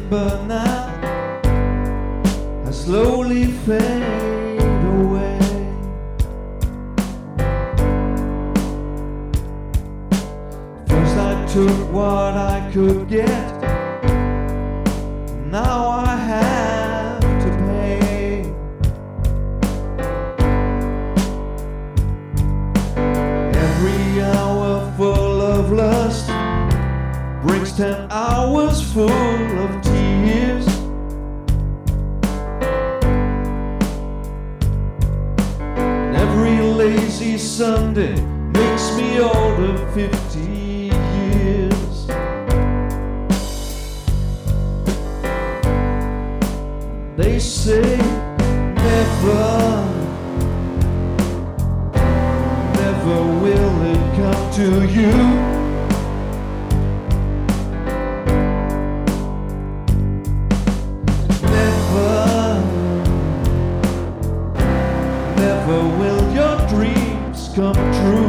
remember now, I slowly fade away. First I took what I could get, now I have to pay. Every hour full of lust brings 10 hours full of tears. And every lazy Sunday makes me older 50 years. They say never, never will it come to you. Never will your dreams come true.